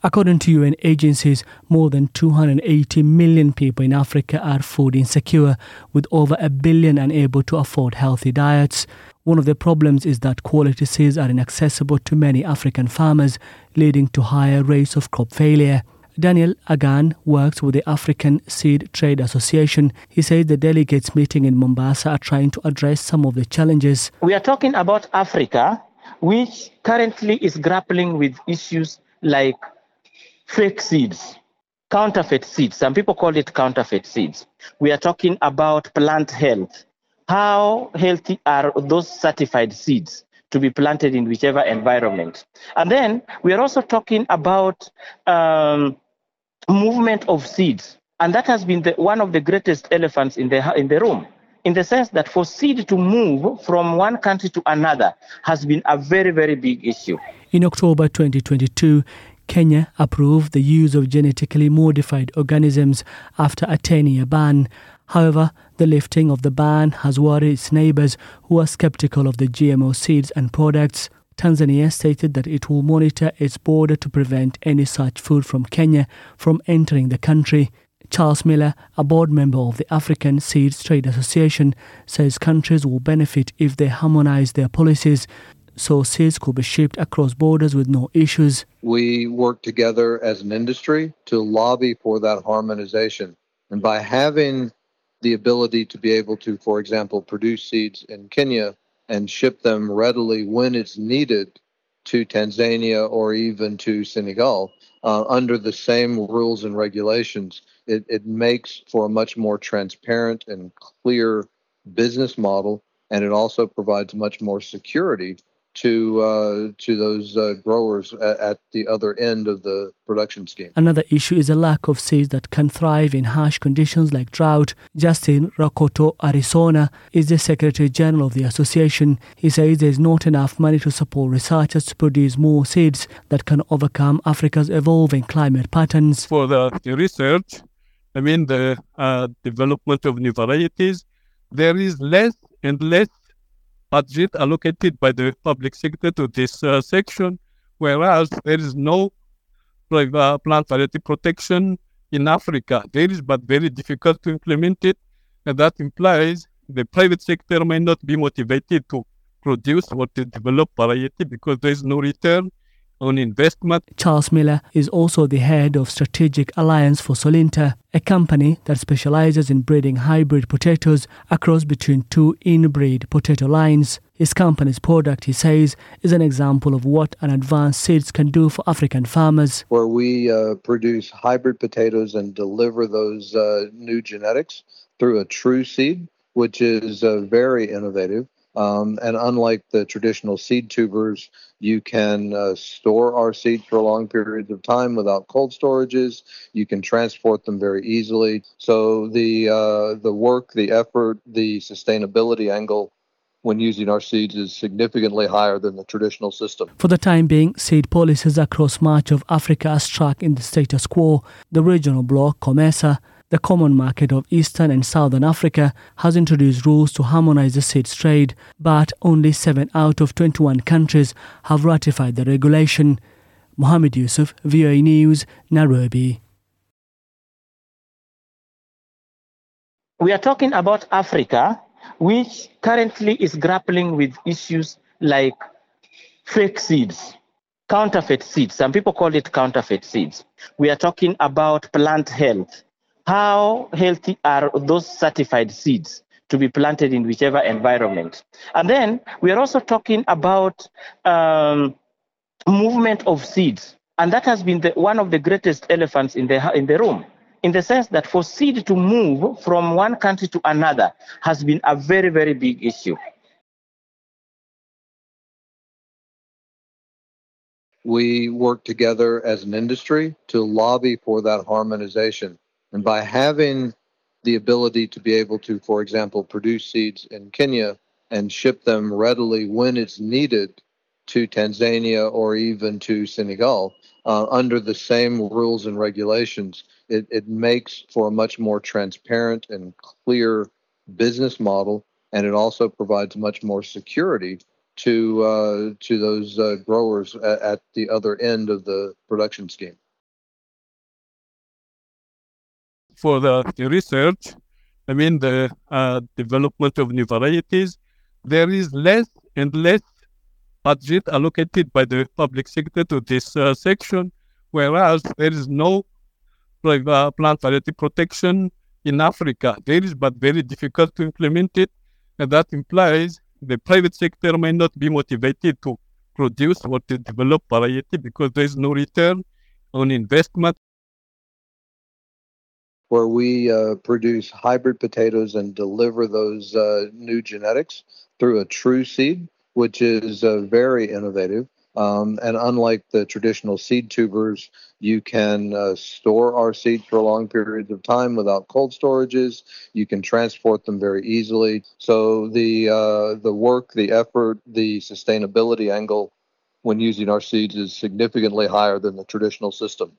According to UN agencies, more than 280 million people in Africa are food insecure, with over 1 billion unable to afford healthy diets. One of the problems is that quality seeds are inaccessible to many African farmers, leading to higher rates of crop failure. Daniel Agan works with the African Seed Trade Association. He says the delegates meeting in Mombasa are trying to address some of the challenges. We are talking about Africa, which currently is grappling with issues like fake seeds, counterfeit seeds. Some people call it counterfeit seeds. We are talking about plant health. How healthy are those certified seeds to be planted in whichever environment? And then we are also talking about movement of seeds. And that has been one of the greatest elephants in the room, in the sense that for seed to move from one country to another has been a very, very big issue. In October 2022, Kenya approved the use of genetically modified organisms after a 10-year ban. However, the lifting of the ban has worried its neighbours who are sceptical of the GMO seeds and products. Tanzania stated that it will monitor its border to prevent any such food from Kenya from entering the country. Charles Miller, a board member of the African Seeds Trade Association, says countries will benefit if they harmonise their policies, so seeds could be shipped across borders with no issues. We work together as an industry to lobby for that harmonization. And by having the ability to be able to, for example, produce seeds in Kenya and ship them readily when it's needed to Tanzania or even to Senegal under the same rules and regulations, it makes for a much more transparent and clear business model, and it also provides much more security to those growers at the other end of the production scheme. Another issue is a lack of seeds that can thrive in harsh conditions like drought. Justin Rakoto Arizona is the Secretary General of the association. He says there is not enough money to support researchers to produce more seeds that can overcome Africa's evolving climate patterns. For the research, the development of new varieties, there is less and less budget allocated by the public sector to this section, whereas there is no plant variety protection in Africa. There is, but very difficult to implement it, and that implies the private sector may not be motivated to produce or to develop variety because there is no return on investment. Charles Miller is also the head of Strategic Alliance for Solinta, a company that specializes in breeding hybrid potatoes across between two inbreed potato lines. His company's product, he says, is an example of what an advanced seeds can do for African farmers. Where we produce hybrid potatoes and deliver those new genetics through a true seed, which is very innovative. And unlike the traditional seed tubers, you can store our seeds for long periods of time without cold storages. You can transport them very easily. So the work, the effort, the sustainability angle when using our seeds is significantly higher than the traditional system. For the time being, seed policies across much of Africa are stuck in the status quo. The regional bloc, COMESA, the Common Market of Eastern and Southern Africa, has introduced rules to harmonize the seeds trade, but only 7 out of 21 countries have ratified the regulation. Mohammed Yusuf, VOA News, Nairobi. We are talking about Africa, which currently is grappling with issues like fake seeds, counterfeit seeds. Some people call it counterfeit seeds. We are talking about plant health. How healthy are those certified seeds to be planted in whichever environment? And then we are also talking about movement of seeds. And that has been one of the greatest elephants in the room, in the sense that for seed to move from one country to another has been a very, very big issue. We work together as an industry to lobby for that harmonization. And by having the ability to be able to, for example, produce seeds in Kenya and ship them readily when it's needed to Tanzania or even to Senegal under the same rules and regulations, it makes for a much more transparent and clear business model, and it also provides much more security to those growers at the other end of the production scheme. for the research, the development of new varieties, there is less and less budget allocated by the public sector to this section, whereas there is no plant variety protection in Africa. There is, but very difficult to implement it, and that implies the private sector may not be motivated to produce or to develop variety because there is no return on investment. Where we produce hybrid potatoes and deliver those new genetics through a true seed, which is very innovative. And unlike the traditional seed tubers, you can store our seeds for long periods of time without cold storages. You can transport them very easily. So the work, the effort, the sustainability angle when using our seeds is significantly higher than the traditional system.